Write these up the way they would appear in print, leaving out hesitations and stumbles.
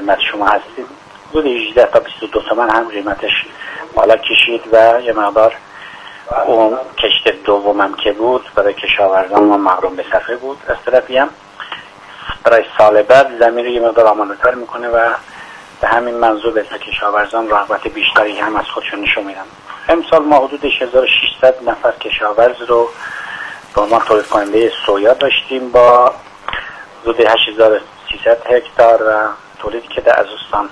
خدمت شما هستیم. حدود 18 تا 22 تومن هم قیمتش بالا کشید و یه مقدار اون کشت دومم که بود برای کشاورزان ما محروم به صفحه بود. از طرفی هم برای سال بعد زمین رو یه مقدار آماده‌تر میکنه و به همین منظور به کشاورزان رغبت بیشتری هم از خودشون نشون میدن. امسال ما حدود 1600 نفر کشاورز رو به عنوان تولید کننده سویا داشتیم با حدود 8300 هکتار و تولیدی که در استان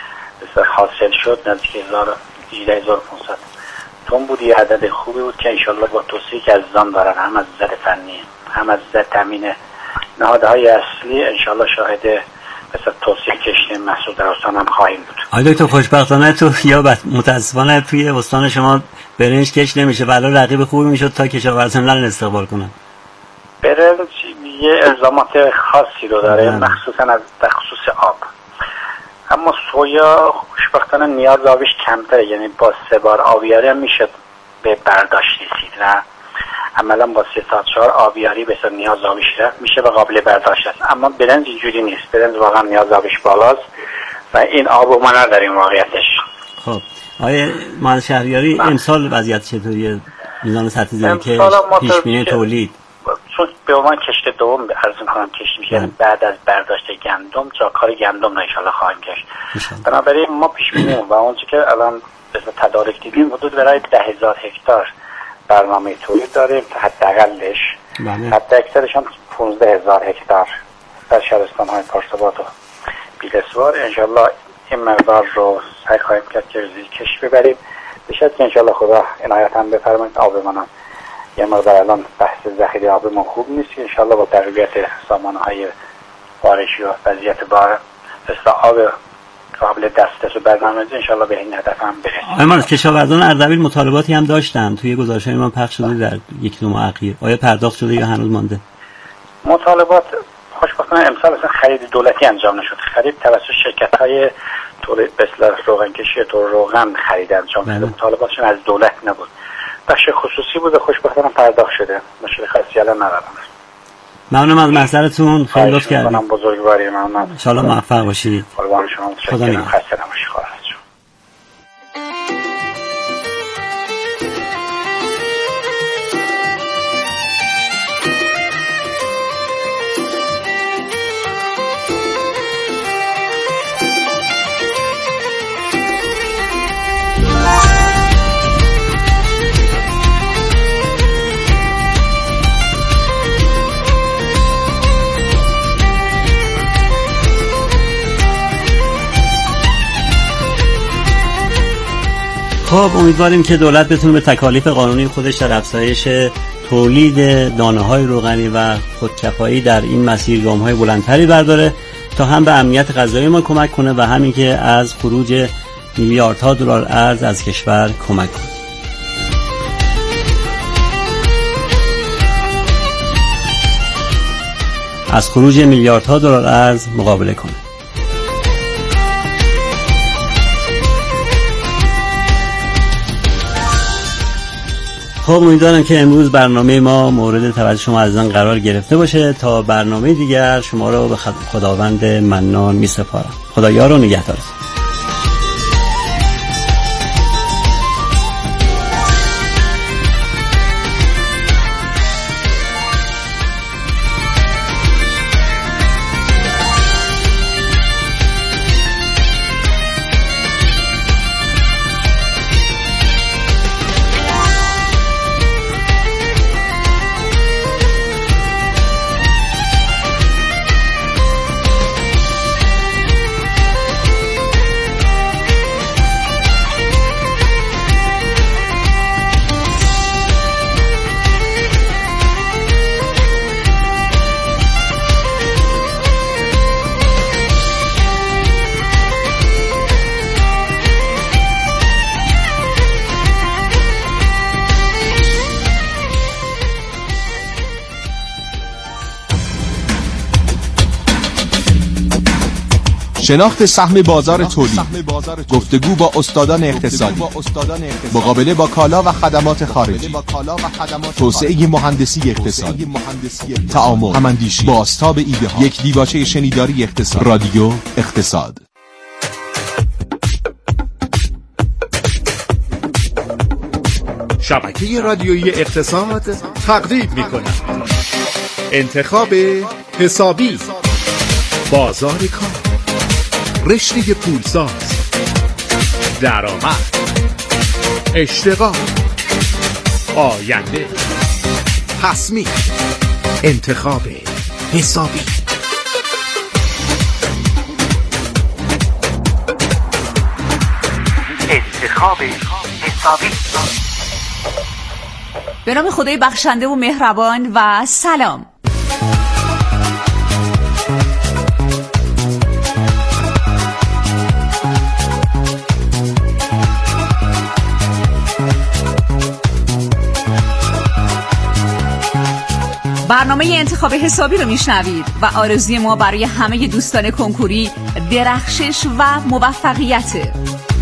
حاصل شد نزدیک 18500 تن بود. یه عدد خوبی بود که انشالله با توصیه که عزیزان دارن هم از نظر فنی هم از نظر تامین نهادهای اصلی انشالله شاهد مثلا توصیه کشت محصول در استان هم خواهیم بود. آقای دکتر خوشبختانه تو یا متاسفانه توی استان شما برنج کشت نمیشه و الان رقیب خوبی میشد تا کشاورزان نرن استقبال کنن. برنج یه الزامات خاصی رو داره مخصوصا از خصوص آب، اما سویا خوشبختانه نیاز آبش کمتره، یعنی با 3 بار آبیاری هم میشه به برداشت رسید و عملا با 3 تا 4 آبیاری به نیاز آبش رفت میشه و قابل برداشت است. اما برنج اینجوری نیست، برنج واقعا نیاز آبش بالاست و این آبو ما نداریم واقعیتش. خب آقای مهندس شهریاری امسال وضعیت چطوریه؟ میزان سطح زمین که پیش بینی تولید چون به عنوان کشت دوم عرض می‌کنم کشت میشه بعد از برداشت گندم جاکار گندم ان شاءالله خواهیم کشت. بنابراین ما پیش بینی و اونچه که الان به تدارک دیدیم حدود برای 10000 هکتار برنامه تولید داریم تا حداقلش، حتی اکثرش هم 15000 هکتار در شهرستان‌های پارساباد و بیلسوار. انشالله این مقدار رو سعی خواهیم کرد که زیر کش ببریم بشد که انشالله خدا عنایت هم بفرمایید. آب منم یه مقدار الان بحث ذخیره آب ما خوب نیست، انشالله با تقویت سامانه‌های بارشی و وضعیت بار آب قابل دسترس و برنامه‌ریزی انشالله به این هدف هم برسیم. اما کشاورزان اردبیل مطالباتی هم داشتن توی گزارش‌های ما پخش شده در 1-2 ماه اخیر. آیا پرداخت شده یا هنوز مانده؟ مطالبات خوشبختانه امسال اصلا خرید دولتی انجام نشد. خرید توسط شرکت‌های تولید مثل روغنکشی تو روغن خرید انجام شد. مطالباتشون از دولت نبود، بخش خصوصی بود و خوشبختانه پرداخت شده. مشکل خاصی الان ندارم. ممنونم از محضرتون، خیلی لطف کردید. ممنونم، بزرگواری ممنونم. ان شاءالله موفق باشید. قربان شما، متشکرم. خسته نباشید. خب امیدواریم که دولت بتونه به تکالیف قانونی خودش در افزایش تولید دانه‌های روغنی و خودکفایی در این مسیر گام‌های بلندتری برداره تا هم به امنیت غذایی ما کمک کنه و همین که از خروج میلیاردها دلار ارز از کشور کمک کنه. از خروج میلیاردها دلار ارز مقابله کنه. خب امیدوارم که امروز برنامه ما مورد توجه شما عزیزان قرار گرفته باشه. تا برنامه دیگر شما رو به خداوند منان می سپارم. خدا یار و نگهدارتون. شناخت سهم بازار تولید، گفتگو با استادان اقتصادی، مقابله با کالا و خدمات خارجی، توسعه مهندسی اقتصادی، تعامل، هماندیشی، بازتاب ایده ها، یک دیباچه شنیداری اقتصاد، رادیو اقتصاد. شبکه رادیویی اقتصاد تقدیم می‌کند. انتخاب حسابی، بازار کار، رشته پولساز، درآمد، اشتغال، آینده، تصمیم، انتخاب حسابی. انتخاب حسابی. به نام خدای بخشنده و مهربان و سلام. برنامه انتخاب حسابی رو میشنوید و آرزوی ما برای همه دوستان کنکوری درخشش و موفقیته.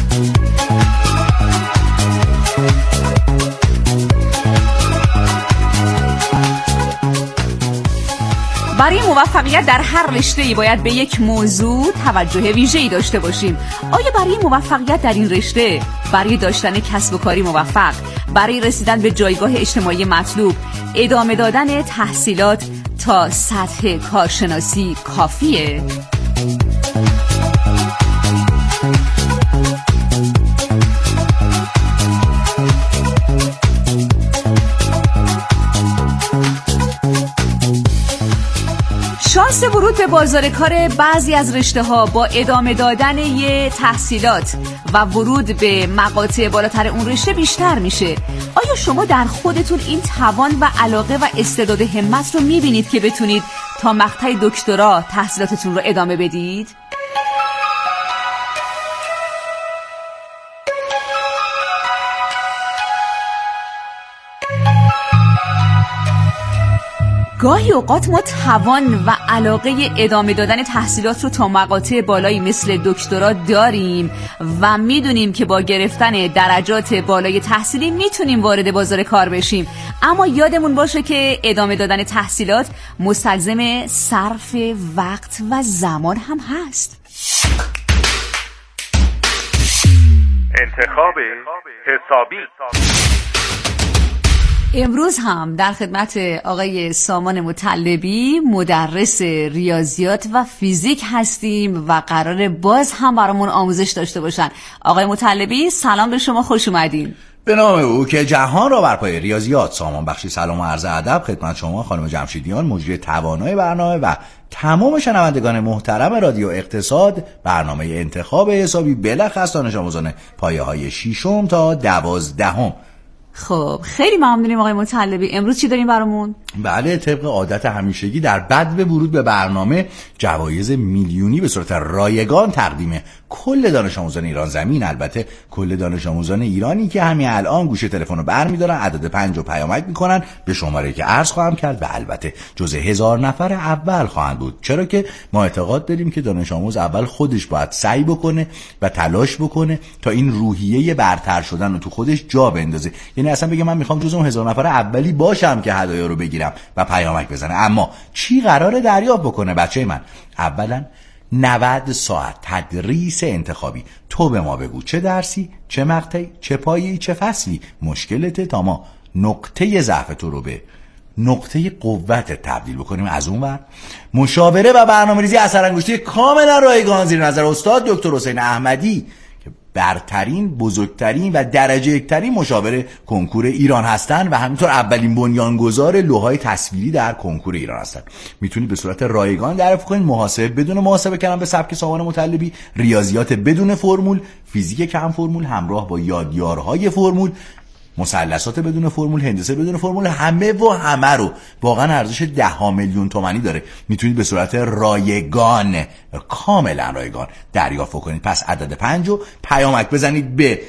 برای موفقیت در هر رشته‌ای باید به یک موضوع توجه ویژه‌ای داشته باشیم. آیا برای موفقیت در این رشته، برای داشتن کسب و کاری موفق، برای رسیدن به جایگاه اجتماعی مطلوب، ادامه دادن تحصیلات تا سطح کارشناسی کافیه؟ شانس ورود به بازار کار بعضی از رشته‌ها با ادامه دادن یه تحصیلات و ورود به مقاطع بالاتر اون رشته بیشتر میشه. آیا شما در خودتون این توان و علاقه و استعداد همت رو میبینید که بتونید تا مقطع دکترا تحصیلاتتون رو ادامه بدید؟ گاهی اوقات ما توان و علاقه ادامه دادن تحصیلات رو تا مقاطع بالایی مثل دکترا داریم و میدونیم که با گرفتن درجات بالای تحصیلی میتونیم وارد بازار کار بشیم، اما یادمون باشه که ادامه دادن تحصیلات مستلزم صرف وقت و زمان هم هست. انتخاب حسابی. امروز هم در خدمت آقای سامان مطلبی مدرس ریاضیات و فیزیک هستیم و قراره باز هم برامون آموزش داشته باشن. آقای مطلبی سلام به شما، خوش اومدین. به نام او که جهان را بر پای ریاضیات سامان بخشی سلام و عرض ادب خدمت شما خانم جمشیدیان، مجری توانای برنامه و تمام شنوندگان محترم رادیو اقتصاد. برنامه انتخاب حسابی بلخص دانش آموزان پایه‌های 6 تا 12. خب خیلی ممنونیم آقای مطلبی. امروز چی داریم برامون؟ بله، طبق عادت همیشگی در بدو ورود به برنامه جوایز میلیونی به صورت رایگان تقدیم کل دانش آموزان ایران زمین، البته کل دانش آموزان ایرانی که همین الان گوشه تلفن رو برمی‌دارن، عدد 5 رو پیامک میکنن به شماره که عرض خواهم کرد و البته جزء 1000 نفر اول خواهند بود، چرا که ما اعتقاد داریم که دانش آموز اول خودش باید سعی بکنه و تلاش بکنه تا این روحیه برتر شدن رو تو خودش جا بندازه. یعنی اصلا بگه من میخوام جزء 1000 نفر اولی باشم که هدایا رو بگیرم و پیامک بزنه. اما چی قراره دریافت بکنه بچه من؟ اولا 90 ساعت تدریس انتخابی. تو به ما بگو چه درسی، چه مقطعی، چه پایه‌ای، چه فصلی مشکلته تا ما نقطه ضعف تو رو به نقطه قوت تبدیل بکنیم. از اون ور مشاوره و برنامه‌ریزی اثرانگشتی کاملا رایگان زیر نظر استاد دکتر حسین احمدی که برترین، بزرگترین و درجه یکترین مشاور کنکور ایران هستن و همینطور اولین بنیانگذار لوح‌های تصویری در کنکور ایران هستن. میتونید به صورت رایگان دریافت کنید. محاسبه بدون محاسبه کردن به سبک سامان مطلبی، ریاضیات بدون فرمول، فیزیک کم فرمول همراه با یادیارهای فرمول، مثلثات بدون فرمول، هندسه بدون فرمول، همه رو واقعا ارزش 10 میلیون تومانی داره. میتونید به صورت رایگان، کاملا رایگان دریافت کنید. پس عدد 5 رو پیامک بزنید به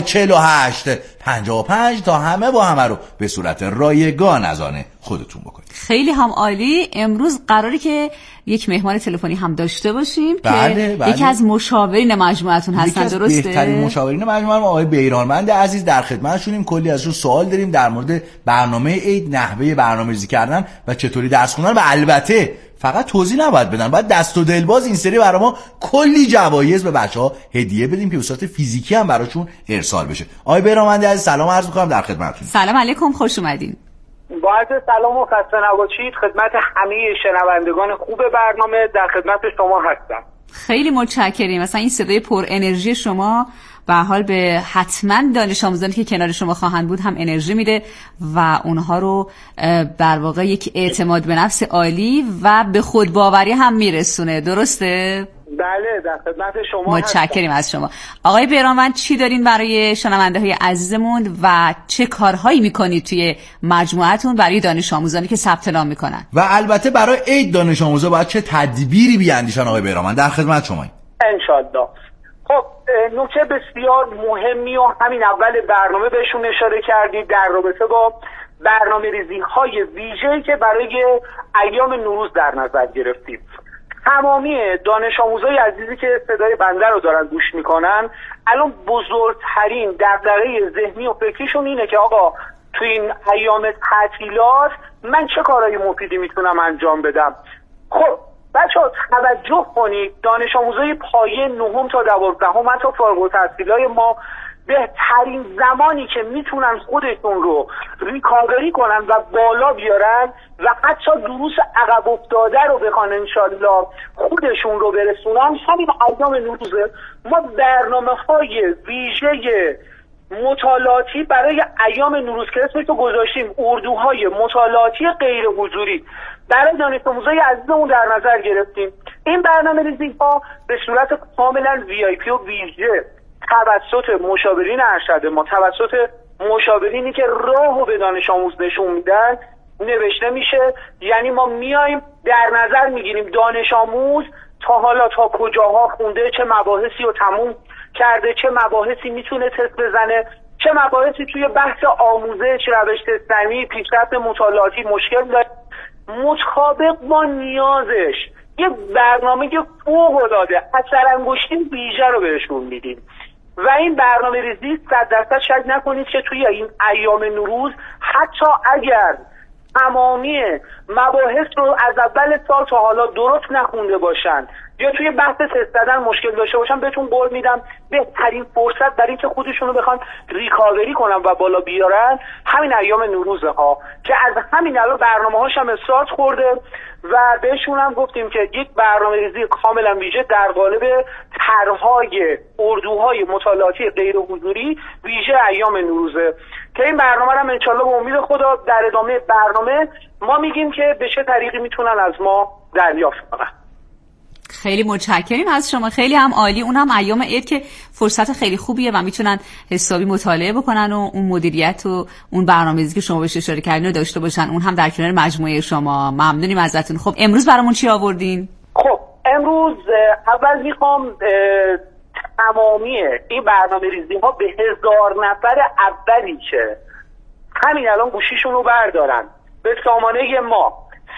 3048 55 تا همه رو به صورت رایگان از آن خودتون بکنید. خیلی هم عالی. امروز قراره که یک مهمان تلفنی هم داشته باشیم بله. که یکی از مشاورین مجموعتون هستن، درسته؟ بهترین مشاورین مجموعه آقای بیرانوند عزیز در خدمتشونیم. کلی ازشون سوال داریم در مورد برنامه عید، نحوه برنامه‌ریزی کردن و چطوری درس خوندن، و البته فقط توضیح نباید بدن، باید دست و دلباز این سری برای ما کلی جوایز به بچه‌ها هدیه بدیم که به صورت فیزیکی هم براشون ارسال بشه. آقای بیرانوند عزیز سلام عرض می‌کنم در خدمتتون. سلام علیکم، خوش اومدین. با عرض سلام و خسته نباشید خدمت همه شنوندگان خوب برنامه، در خدمت شما هستم. خیلی متشکریم. مثلا این صدای پر انرژی شما به حال به حتما دانش آموزانی که کنار شما خواهند بود هم انرژی میده و اونها رو در واقع یک اعتماد به نفس عالی و به خود باوری هم میرسونه، درسته؟ بله در خدمت شما متشکریم از شما. آقای بیرانوند چی دارین برای شنونده های عزیزمون و چه کارهایی میکنید توی مجموعتون برای دانش آموزانی که ثبت نام میکنن؟ و البته برای عید دانش آموزا باید چه تدبیری بیاندیشن آقای بیرانوند؟ در خدمت شماییم. انشالله. خب نکته بسیار مهمی و همین اول برنامه بهشون اشاره کردید در رابطه با برنامه‌ریزی های ویژه‌ای که برای ایام نوروز در نظر گرفتیم. تمامی دانش آموزای عزیزی که صدای بنده رو دارن گوش میکنن الان بزرگترین دغدغه ذهنی و فکریشون اینه که آقا تو این ایام تعطیلات من چه کارهای مفیدی میتونم انجام بدم. خب بچه‌ها توجه کنید، دانش آموزای پایه 9 تا 12 حتی فارغ التحصیلای ما بهترین زمانی که میتونن خودشون رو ریکاوری کنن و بالا بیارن و حتی دروس عقب افتاده رو بخوان انشالله خودشون رو برسونن همین ایام نوروزه. ما برنامه‌های ویژه مطالعاتی برای ایام نوروز که اسمش رو گذاشتیم اردوهای مطالعاتی غیر حضوری برای دانش آموزای عزیزمون در نظر گرفتیم. این برنامه‌ریزی‌ها به صورت کاملا VIP و ویژه توسط مشاورین ارشد ما، توسط مشاورینی که راهو به دانش آموز نشون میدن نوشته میشه. یعنی ما میایم در نظر میگیریم دانش آموز تا حالا تا کجاها خونده، چه مباحثی رو تموم کرده، چه مباحثی میتونه تست بزنه، چه مباحثی توی بحث آموزش، روش تستنی، پیشرفت مطالعاتی مشکل داره، مطابق با نیازش یه برنامه فوق‌العاده اثرانگشتی ویژه رو بهشون میدیم. و این برنامه ریزی 100% شک نکنید که توی این ایام نوروز حتی اگر تمامی مباحث رو از اول سال تا حالا درست نخونده باشن یا توی بحث تست دادن مشکل داشته باشن، بهتون قول میدم بهترین فرصت برای اینکه خودشون رو بخوان ریکاوری کنن و بالا بیارن همین ایام نوروزه ها که از همین الان برنامه‌هاش هم استارت خورده و بهشون هم گفتیم که یک برنامه‌ریزی کاملا ویژه در قالب طرح‌های اردوهای مطالعاتی غیر حضوری ویژه ایام نوروزه که این برنامه رو انشالله به امید خدا در ادامه برنامه ما میگیم که به چه طریقی میتونن از ما دریافت کنن. خیلی متشکریم از شما، خیلی هم عالی. اون هم ایام عید که فرصت خیلی خوبیه و میتونن حسابی مطالعه بکنن و اون مدیریت و اون برنامه‌ریزی که شما بهش اشاره کردین رو داشته باشن، اون هم در کنار مجموعه شما. ممنونیم ازتون. خب امروز برامون چی آوردین؟ خب امروز اول میخوام تمامی این برنامه‌ریزی ها به 1000 نفر اولی که همین الان گوشیشون رو بردارن به سامانه ما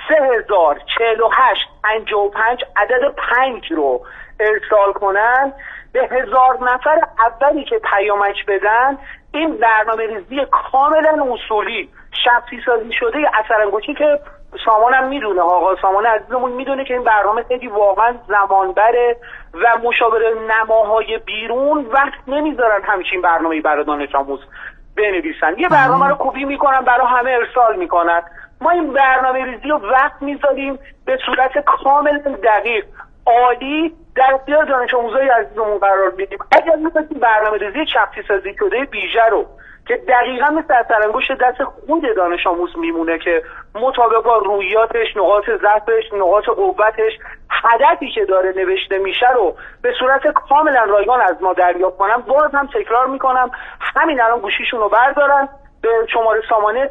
304855 عدد 5 رو ارسال کنن، به 1000 نفر اولی که پیامک بدن این برنامه‌ریزی کاملا اصولی شخصی سازی شده اثرانگشتی که سامانم میدونه، آقا سامان عزیزمون میدونه که این برنامه خیلی واقعا زمان بره و مشاور نماهای بیرون وقت نمیذارن همچین برنامه‌ای برای دانش آموز بنویسن. یه برنامه رو کپی میکنن برای همه ارسال میکنن. ما این برنامه ریزی رو وقت میذاریم به صورت کامل دقیق عالی در اختیار دانش آموزای عزیزمون قرار میدیم. اگر می‌خواید برنامه ریزی شخصی سازی شده ویژه رو که دقیقاً مثل اثرانگشت دست خود دانش آموز میمونه که مطابق با رویاتش، نقاط ضعفش، نقاط قوتش، هدفی که داره نوشته میشه رو به صورت کاملا رایگان از ما دریافت کنن، باز هم تکرار میکنم همین الان گوشیشون رو بردارن به شماره سامانه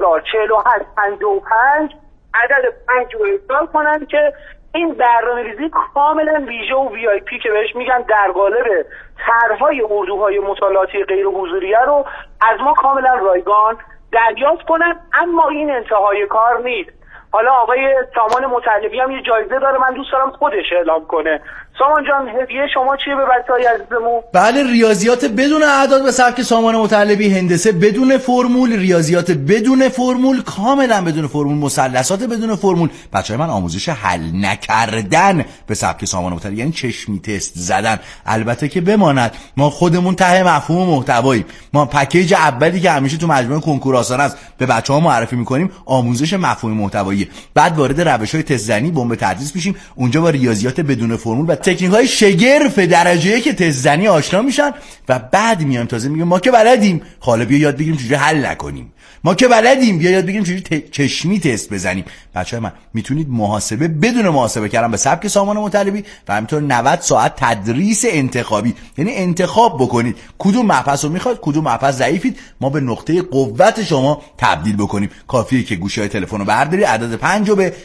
304855 عدد 5 رو ارسال کنن که این برنامه‌ریزی کاملا ویژه و VIP که بهش میگن در قالب طرح‌های اردوهای مطالعاتی غیر حضوریه رو از ما کاملا رایگان دریافت کنن. اما این انتهای کار نیست. حالا آقای سامان مطلبی هم یه جایزه داره، من دوست دارم خودش اعلام کنه. سامان جان هدیه شما چیه به بچه‌های عزیزمون؟ بله، ریاضیات بدون اعداد به سبک سامان مطلبی، هندسه بدون فرمول، ریاضیات بدون فرمول، کاملا بدون فرمول، مثلثات بدون فرمول. بچه‌های من آموزش حل نکردن به سبک سامان مطلبی، یعنی چشمی تست زدن. البته که بماند ما خودمون ته مفهوم محتوایی، ما پکیج اولی که همیشه تو مجموعه کنکور آسان است به بچه‌ها معرفی می‌کنیم آموزش مفهوم محتوایی، بعد وارد روش‌های تست زنی بمب تدریس میشیم، اونجا با ریاضیات بدون فرمول و تکنیک‌های شگرف درجه یک تست زنی آشنا میشن و بعد میان تازه میگن ما که بلدیم، حالا بیا یاد بگیریم چجوری حل نکنیم. ما که بلدیم، بیا یاد بگیریم چجوری چشمی تست بزنیم. بچه‌های من میتونید محاسبه بدون محاسبه کردن به سبک سامان مطلبی و همینطور 90 ساعت تدریس انتخابی، یعنی انتخاب بکنید کدوم مبحث رو میخواد، کدوم مبحث ضعیفید، ما به نقطه قوت شما تبدیل بکنیم. کافیه که گوشی‌های تلفن رو برداری، عدد 5 رو به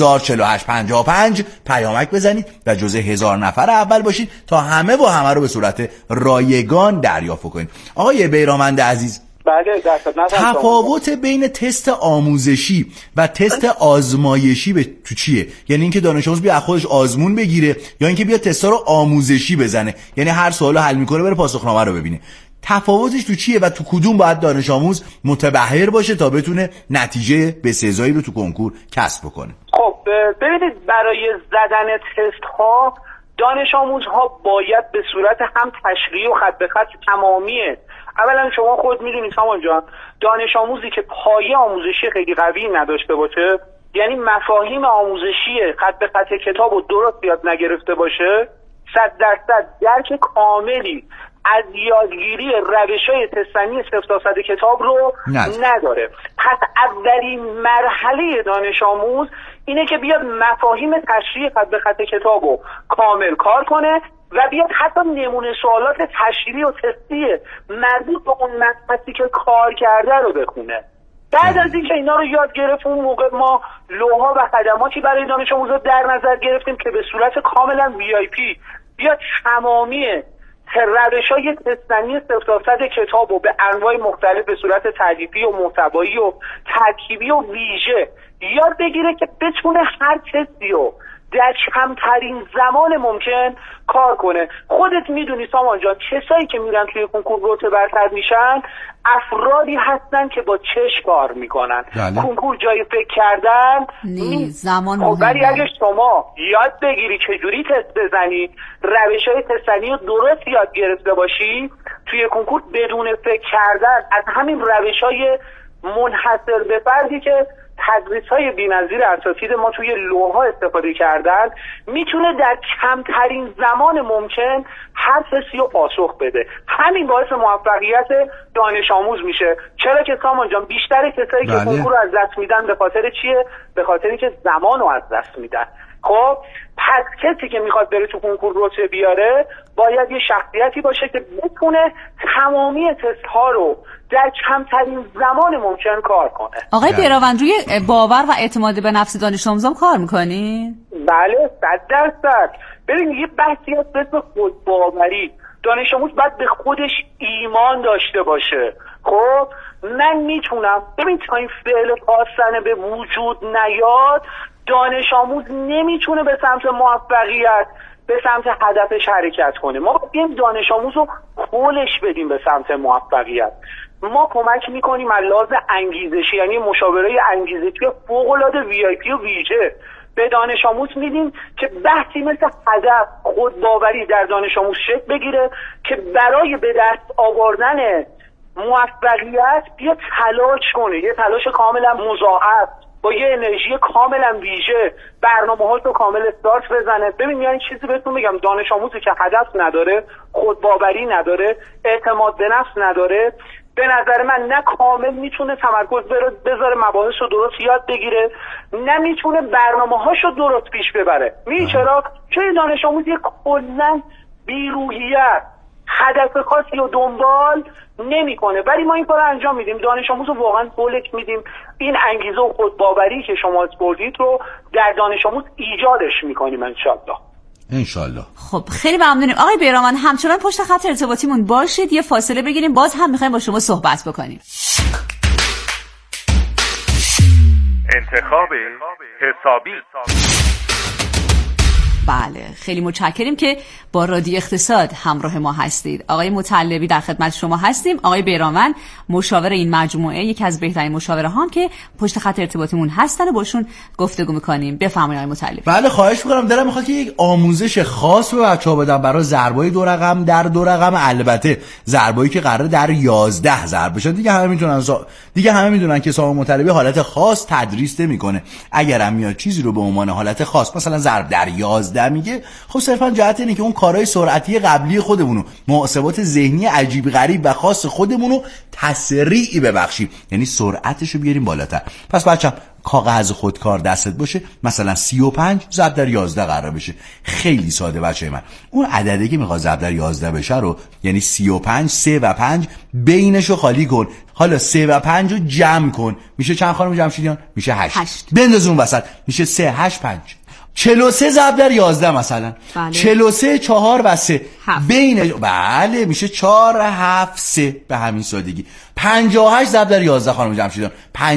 304855 پیامک بزنید و جزء 1000 نفر اول باشید تا همه و همه رو به صورت رایگان دریافت کنید. آقای بیرامند عزیز، بله تفاوت بین تست آموزشی و تست آزمایشی به تو چیه؟ یعنی اینکه دانش آموز بیا خودش آزمون بگیره یا اینکه بیا تستا رو آموزشی بزنه، یعنی هر سوالو حل میکنه بره پاسخنامه رو ببینه. تفاوتش تو چیه و تو کدوم باید دانش آموز متبحر باشه تا بتونه نتیجه بسزایی رو تو کنکور کسب بکنه؟ خب ببینید، برای زدن تست ها دانش آموزها باید به صورت هم تشریحی و خط به خط تمامیه. اولا شما خود میدونید سامان جان، دانش آموزی که پایه آموزشی خیلی قوی نداشته باشه، یعنی مفاهیم آموزشی خط به خط کتاب رو درست یاد نگرفته باشه، 100% درک کاملی از یادگیری روش‌های تستنی 0 تا 100 کتاب رو نداره. پس اولین مرحله دانش آموز اینه که بیاد مفاهیم تشریح خط به خط کتاب رو کامل کار کنه و بیاد حتی نمونه سوالات تشریحی و تستی مربوط به اون مبحثی که کار کرده رو بخونه. بعد از اینکه اینا رو یاد گرفت، اون موقع ما لوحا و خدماتی برای دانش آموزا در نظر گرفتیم که به صورت کاملا VIP بیاد تمامی روش‌های تستنی 0 تا 100 کتاب و به انواع مختلف به صورت تالیفی و محتوایی و ترکیبی و ویژه یاد بگیره که بتونه هر تستی رو در کمترین زمان ممکن کار کنه. خودت میدونی سامان جان، کسایی که میرن توی کنکور رتبه برتر میشن افرادی هستن که با چشم کار میکنن. کنکور جای فکر کردن نیست، زمان مهمه. ولی اگه شما یاد بگیری چجوری تست بزنی، روش‌های تستنی رو درست یاد گرفته باشی، توی کنکور بدون فکر کردن از همین روش‌های منحصر به فردی که تدریس‌های بی‌نظیر اساتید ما توی لوح‌ها استفاده کردن، میتونه در کمترین زمان ممکن هر تستی رو پاسخ بده. همین باعث موفقیت دانش آموز میشه. چرا که سامان جان بیشتر کسایی که کنکور رو از دست میدن به خاطر چیه؟ به خاطر اینکه زمان رو از دست میدن. خب پس کسی که میخواد بره تو کنکور رتبه بیاره باید یه شخصیتی باشه که بتونه تمامی تست ها رو در کمترین زمان ممکن کار کنه. آقای بیراوند، روی باور و اعتماد به نفس دانش آموزان کار میکنی؟ بله 100%. ببین یه بحثی هست به اسم خودباوری. دانش آموز باید به خودش ایمان داشته باشه. خب من میتونم، ببین تا این فعل خواستن به وجود نیاد، دانش آموز نمیتونه به سمت موفقیت، به سمت هدفش حرکت کنه. ما باید دانش آموز رو هولش بدیم به سمت موفقیت. ما کمک میکنیم از لحاظ انگیزشی، یعنی مشاوره انگیزشی فوق‌العاده VIP و ویژه به دانش آموز میدیم که بحثی مثل هدف، خودباوری در دانش آموز شکل بگیره که برای به دست آوردن موفقیت بیا تلاش کنه، یه تلاش کاملا مضاعف با یه انرژی کاملا ویژه برنامه‌هاش رو کامل استارت بزنه. ببین یعنی چیزی بهتون میگم، دانش آموزی که هدف نداره، خودباوری نداره، اعتماد به نفس نداره، به نظر من نه کامل میتونه تمرکز بذاره مباحث رو درست یاد بگیره، نه میتونه برنامه‌هاش رو درست پیش ببره. چرا؟ چون دانش آموز یک کلاً بی‌روحیت، هدف خاصی رو دنبال نمیکنه. ولی ما این کارو انجام میدیم، دانش آموز رو واقعا بولک میدیم. این انگیزه و خودباوری که شما اسپردید رو در دانش آموز ایجادش میکنیم انشالله. خب خیلی ممنونیم آقای بیرامند. همچنان پشت خط ارتباطیمون باشید، یه فاصله بگیریم، باز هم میخوایم با شما صحبت بکنیم. انتخاب حسابی. بله، خیلی متشکریم که با رادیو اقتصاد همراه ما هستید. آقای مطلبی در خدمت شما هستیم. آقای بیرامند مشاور این مجموعه، یکی از بهترین مشاوره هم که پشت خط ارتباطمون هستن و باشون گفتگو میکنیم. بفرمایید آقای مطلبی. بله خواهش میکنم. دلم میخواد که یک آموزش خاص به بچه‌ها بدم برای ضربای دو رقم در دو رقم، البته ضربایی که قراره در 11 ضرب بشن. دیگه همه میدونن که سامان مطلبی حالت خاص تدریس نمیکنه. اگرم میاد چیزی رو به عنوان حالت خاص مثلا ضرب در 11 میگه، خب صرفا جهت اینه که اون کارهای سرعتی قبلی خودمونو، محاسبات ذهنی عجیب غریب و خاص خودمونو تسریع ببخشیم، یعنی سرعتشو بیاریم بالاتر. پس بچه‌م کاغذ خودکار دستت باشه، مثلا 35 ضرب در 11 قرار بشه. خیلی ساده بچه من. اون عددی که میخواد ضرب در 11 بشه رو، یعنی 35 3 و 5 بینشو خالی کن. حالا 3 و 5 رو جمع کن. میشه چند خانم جمشیدیان؟ میشه 8. بنداز اون وسط. میشه 3 8 5. 43 ضرب در 11 مثلا. بله. 43 4 و 3 بین، بله میشه 4 7 3 به همین سادگی. 58 ضرب در 11 خانم جمشیدیان.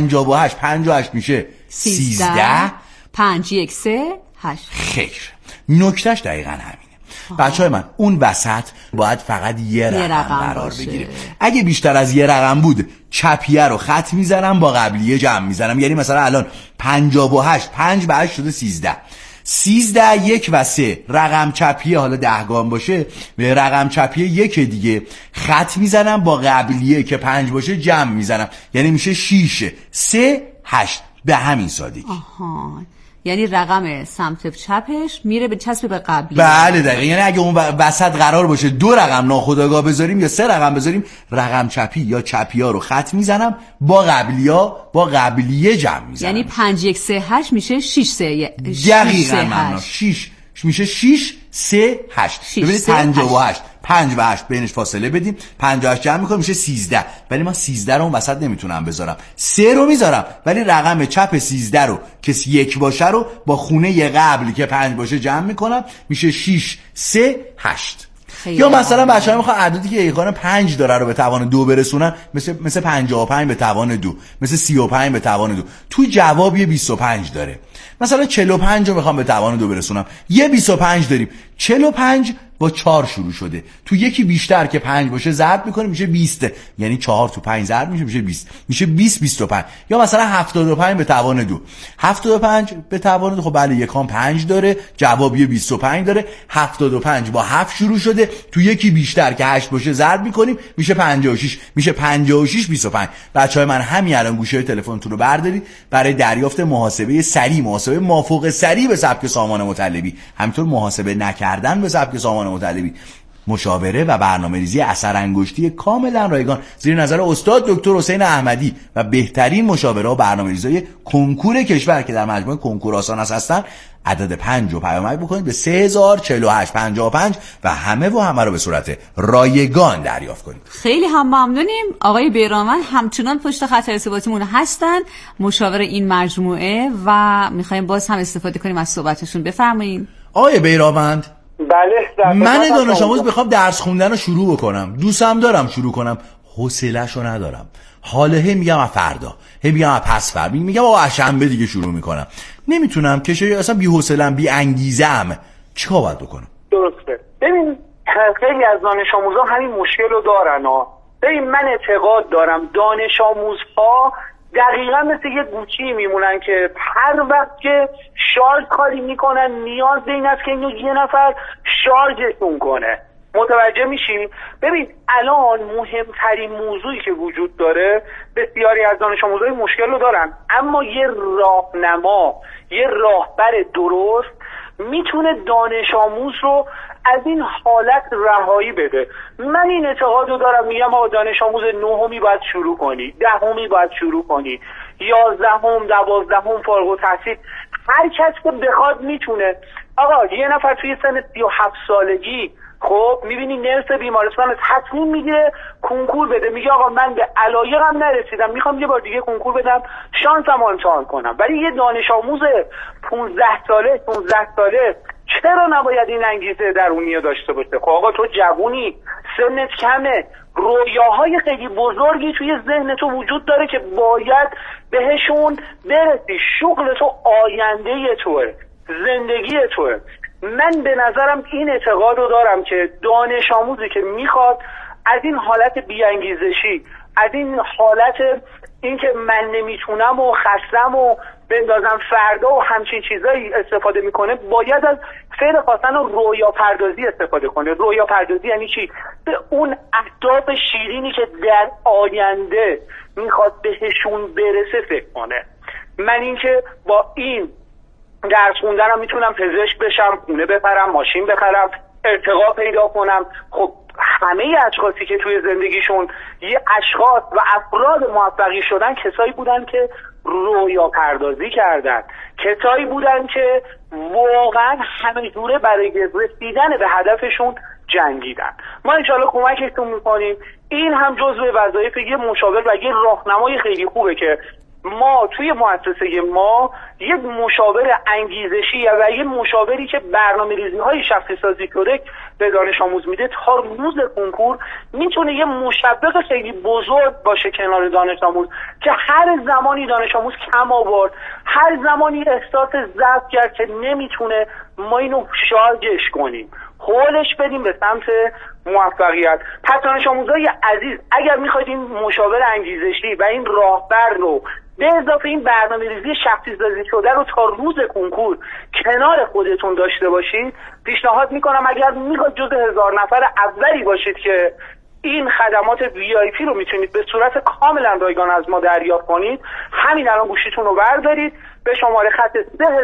58 میشه 13. 5 1 3 8. خیر. نکتهش دقیقاً همینه. بچهای من اون وسط باید فقط یه رقم قرار بگیره. اگه بیشتر از یه رقم بود چپیه رو خط میزنم با قبلیه جمع میزنم. یعنی مثلا الان 58 5 به 8 شده 13. 13 1 و 3 رقم چپیه، حالا 10 گام باشه به رقم چپیه 1 دیگه خط میزنم با قبلیه که 5 باشه جمع میزنم، یعنی میشه 6 3 8 به همین سادگی. آها، یعنی رقم سمت چپش میره به چسب به قبلی. بله دقیقاً. یعنی اگه اون وسط قرار باشه 2 رقم ناخودآگاه بذاریم یا 3 رقم بذاریم، رقم چپی یا چپیا رو خط میزنم با قبلیه جمع میزنم. یعنی 5 1 3 8 میشه 6 3. دقیقاً معنا 6 میشه 6 3 8. ببینید 58 5 و 8 بینش فاصله بدیم، 58 جمع میکنیم میشه 13. ولی من 13 رو اون وسط نمیتونم بذارم، 3 رو میذارم، ولی رقم چپ 13 رو که 1 باشه رو با خونه قبل که 5 باشه جمع میکنم، میشه 6 3 8. یا مثلا بچه‌ها میخوان عددی که ایقان 5 داره رو به توان 2 برسونن، مثل 55 به توان 2، مثل 35 به توان 2. توی جواب یه 25 داره. مثلا 45 رو میخوام به توان 2 برسونم، یه 25 داریم. 45 با 4 شروع شده. تو یکی بیشتر که 5 باشه ضرب میکنه میشه 20. یعنی 4 تو 5 ضرب میشه 20. میشه 20 25. یا مثلا 75 به توان 2. 75 به توان 2 خب بله یکان 5 داره، جوابی 25 داره. 75 با 7 شروع شده. تو یکی بیشتر که 8 باشه ضرب میکنیم میشه 56. میشه 56 25. بچهای من همین الان گوشه تلفنتون رو بردارید برای دریافت محاسبه سریع، محاسبه مافوق سریع به سبک سامان مطلبی، همینطور محاسبه نکردن به سبک سامان مطلبی، مشاوره و برنامه‌ریزی اثر انگشتی کاملا رایگان زیر نظر استاد دکتر حسین احمدی و بهترین مشاوره و برنامه‌ریزی کنکور کشور که در مجموعه کنکور آسان هستن. عدد 5 رو پیامک بکنید به 304855 و همه رو به صورت رایگان دریافت کنید. خیلی هم ممنونیم. آقای بیرامند همچنان پشت خط ارتباطیمون هستن، مشاور این مجموعه، و میخوایم باز هم استفاده کنیم از صحبتشون. بفرمایید. آقای بیرامند، بله من دانش آموز بخوام درس خوندن رو شروع بکنم، دوستم دارم شروع کنم، حوصله‌شو ندارم. حاله میگم از فردا، میگم از پس فردا، میگم آقا از شنبه دیگه شروع میکنم. نمیتونم که اصلا بی حوصله‌ام، بی انگیزه‌ام. چیکار باید بکنم؟ درسته. ببین خیلی از دانش آموزا همین مشکل رو دارن ببین من اعتقاد دارم دانش آموزها دقیقا مثل یه گوچی میمونن که هر وقت که شارژ کاری میکنن نیاز به این است که اینو یه نفر شارژشون کنه. متوجه میشیم؟ ببین الان مهمترین موضوعی که وجود داره، بسیاری از دانش آموزای مشکل رو دارن، اما یه راهنما، یه راهبر درست میتونه دانش آموز رو از این حالت رهایی بده. من این اعتقاد رو دارم، میگم آقا دانش آموز 9می باید شروع کنی، 10می باید شروع کنی، 11م 12م فارغ التحصیل، هر کس که بخواد میتونه. آقا یه نفر توی سن 37 سالگی خب میبینی نرس بیمارستان تصمیم میگیره کنکور بده، میگه آقا من به علایقم نرسیدم، میخوام یه بار دیگه کنکور بدم، شانسم امتحان کنم. ولی یه دانش آموز 15 ساله چرا نباید این انگیزه درونی داشته باشه؟ خب آقا تو جوونی، سنت کمه، رویاهای خیلی بزرگی توی ذهن تو وجود داره که باید بهشون برسی. شغل تو آینده توه، زندگی توه. من به نظرم این اعتقاد رو دارم که دانش آموزی که میخواد از این حالت بیانگیزشی، از این حالت اینکه من نمیتونم و خستم و بندازم فردا و همچین چیزایی استفاده میکنه، باید از فعل خواستن و رویا پردازی استفاده کنه. رویا پردازی یعنی چی؟ به اون اهداف شیرینی که در آینده میخواد بهشون برسه فکر کنه. من اینکه با این درس خوندنم میتونم پزشک بشم، خونه بپرم، ماشین بخرم، ارتقا پیدا کنم. خب همه اشخاصی که توی زندگیشون یه اشخاص و افراد موفقی شدن کسایی بودن که رویا پردازی کردن، کسایی بودن که واقعا همه جوره برای رسیدن به هدفشون جنگیدن. ما انشالله کمکتون میکنیم. این هم جزو وظایف یه مشاور و یه راهنمای خیلی خوبه که ما توی مؤسسه ما یک مشاور انگیزشی و یک مشاوری که برنامه‌ریزی های شخصی سازی شده به دانش آموز میده تا روز کنکور میتونه یه مشوق خیلی بزرگ باشه کنار دانش آموز که هر زمانی دانش آموز کم آورد، هر زمانی احساس ضعف کرد که نمیتونه، ما اینو شارژش کنیم، حولش بدیم به سمت موفقیت. پس دانش آموزای عزیز، اگر میخواید این مشاور انگیزشی و این راهبر رو به اضافه این برنامه‌ریزی شخصی سازی شده رو تا روز کنکور کنار خودتون داشته باشید، پیشنهاد میکنم اگر میخواید جز 1000 نفر اولی باشید که این خدمات VIP رو میتونید به صورت کاملا رایگان از ما دریافت کنید، همین الان گوشیتون رو بردارید، به شماره خط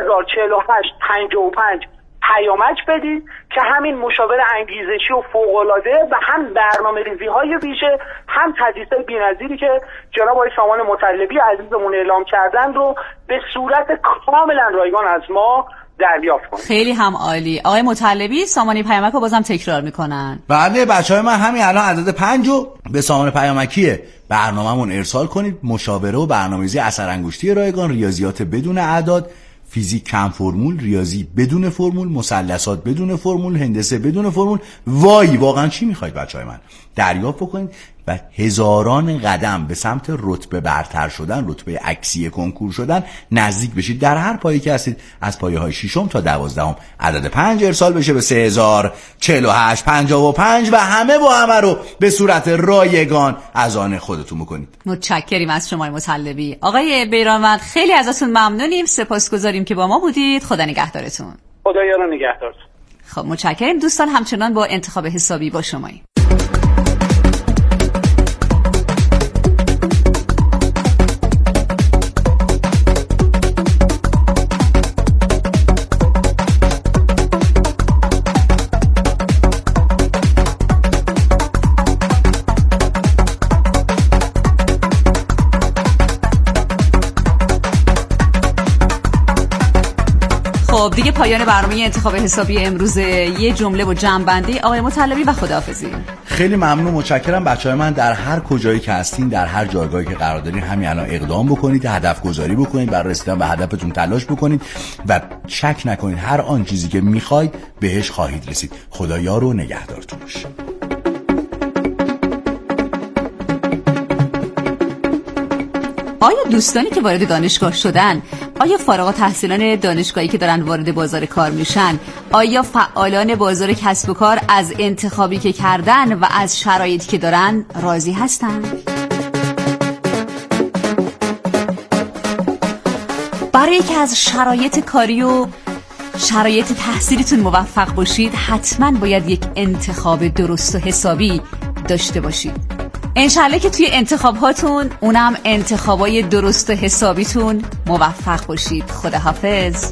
3048 55 پیامک بدید که همین مشاور انگیزشی و فوق‌العاده و هم برنامه‌ریزی های ویژه، هم تدریس‌های بی‌نظیری که جناب آقای سامان مطلبی عزیزمون اعلام کردن رو به صورت کاملا رایگان از ما دریافت کنید. خیلی هم عالی. آقای مطلبی، سامانی پیامک رو بازم تکرار میکنن. بله بچهای من، همین الان عدد 5 رو به سامان پیامکی برنامه‌مون ارسال کنید. مشاوره و برنامه‌ریزی اثر انگشتی رایگان، ریاضیات بدون اعداد، فیزیک کم فرمول، ریاضی بدون فرمول، مثلثات بدون فرمول، هندسه بدون فرمول. وای واقعا چی میخواید بچهای من؟ دریافت بکنید و هزاران قدم به سمت رتبه برتر شدن، رتبه عکسی کنکور شدن نزدیک بشید. در هر پایه که هستید، از پایه های 6 تا 12 عدد 5 ارسال بشه به 3048 55 و همه با همه رو به صورت رایگان از آن خودتون بکنید. متشکریم از شما مطلبی. آقای بیرانوند، خیلی ازتون ممنونیم، سپاسگزاریم که با ما بودید. خدا نگهدارتون. خدا یار نگهدارتون. خب متشکریم دوستان، همچنان با انتخاب حسابی با شماییم. خب دیگه پایان برنامه انتخاب حسابی امروز. یه جمله و جمع‌بندی آقای مطلبی و خداحافظی. خیلی ممنون، متشکرم بچه‌های من. در هر کجایی که هستین، در هر جایگاهی که قرار دارین، همین الان اقدام بکنید، هدف گذاری بکنید، برای رسیدن به هدفتون تلاش بکنید و شک نکنید هر آن چیزی که میخواید بهش خواهید رسید. خدا یار و نگهدارتون باشه. آیا دوستانی که وارد دانشگاه شدن، آیا فارغ التحصیلان دانشگاهی که دارن وارد بازار کار میشن، آیا فعالان بازار کسب و کار از انتخابی که کردن و از شرایطی که دارن راضی هستن؟ برای که از شرایط کاری و شرایط تحصیلیتون موفق باشید، حتما باید یک انتخاب درست و حسابی داشته باشید. انشالله که توی انتخاباتون، اونم انتخابای درست و حسابیتون، موفق باشید. خداحافظ.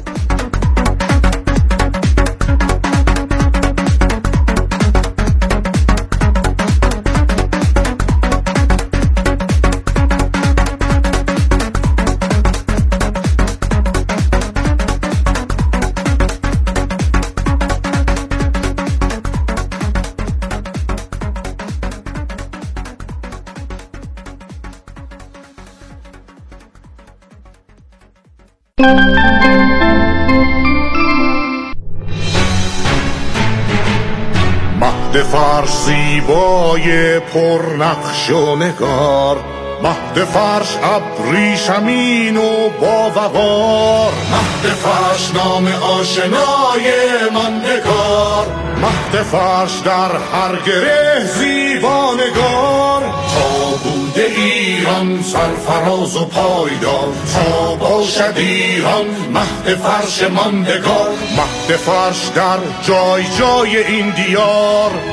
مهد فرش زیبای پرنقش و نگار، مهد فرش ابریشمین و باوقار، مهد فرش نام آشنای ماندگار، مهد فرش در هر گره زیبانگار. تا بوده ایران سرفراز و پایدار، تا باشد ایران مهد فرش ماندگار، مهد فرش در جای جای این دیار.